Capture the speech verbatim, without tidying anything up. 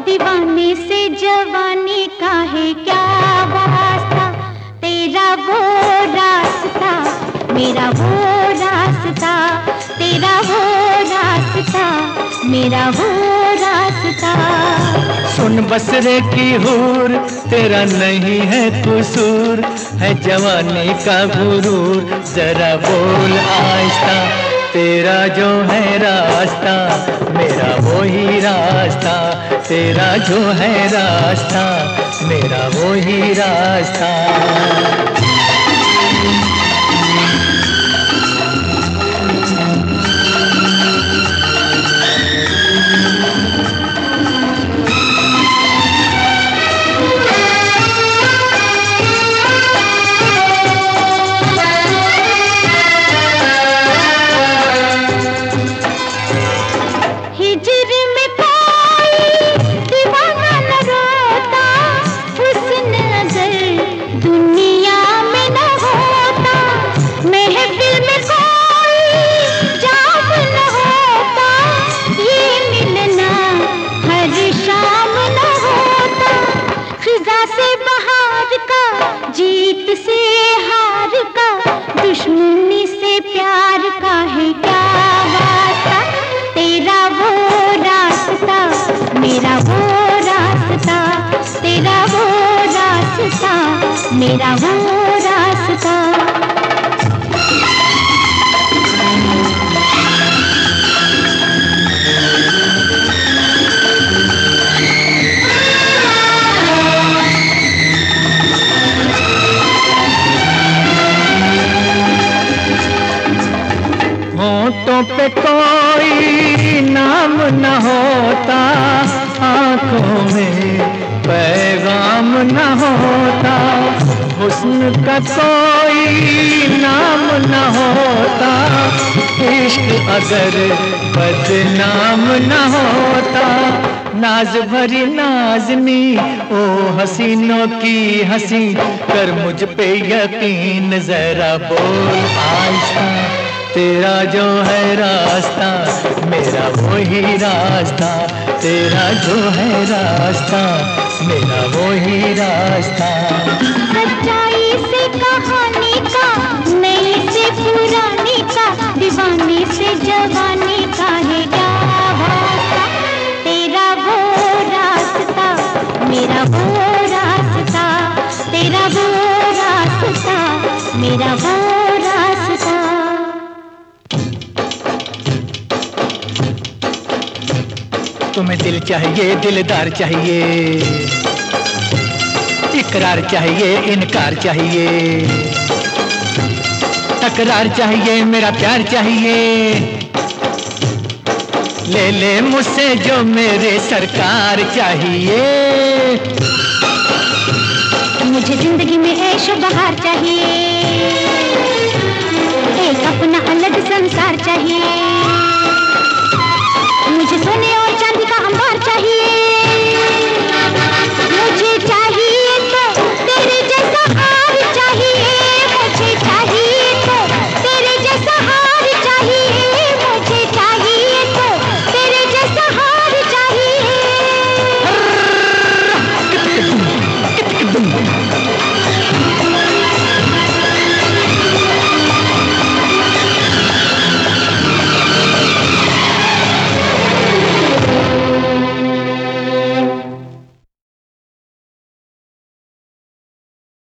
दीवाने से जवानी का है क्या वास्ता, तेरा वो रास्ता मेरा वो रास्ता, तेरा वो रास्ता मेरा वो रास्ता। सुन बसरे की हूर, तेरा नहीं है कसूर, है जवानी का गुरूर, जरा बोल आहिस्ता, तेरा जो है रास्ता मेरा वो ही रास्ता, तेरा जो है रास्ता मेरा वो ही रास्ता। जीत से हार का, दुश्मनी से प्यार का है क्या वास्ता, तेरा वो रास्ता मेरा वो रास्ता, तेरा वो रास्ता मेरा वो रास्ता। होठों पे कोई नाम न होता, आंखों में पैगाम न होता, हुस्न का कोई नाम न होता, इश्क अगर बदनाम न होता, नाज भरी नाज़नी ओ हसीनों की हंसी, कर मुझ पे यकीन जरा बोल आहिस्ता, तेरा जो है रास्ता मेरा वो ही रास्ता, तेरा जो है रास्ता मेरा वो ही रास्ता। सच्चाई से कहानी का, नई से पुरानी का, दीवाने से जवानी का है क्या वास्ता, तेरा वो रास्ता मेरा वो रास्ता, तेरा वो रास्ता मेरा वो रास्ता। तुम्हें दिल चाहिए दिलदार चाहिए, इकरार चाहिए इनकार चाहिए, तकरार चाहिए मेरा प्यार चाहिए, ले ले मुझसे जो मेरे सरकार चाहिए, मुझे जिंदगी में ऐशो बहार चाहिए, एक अपना अलग संसार चाहिए।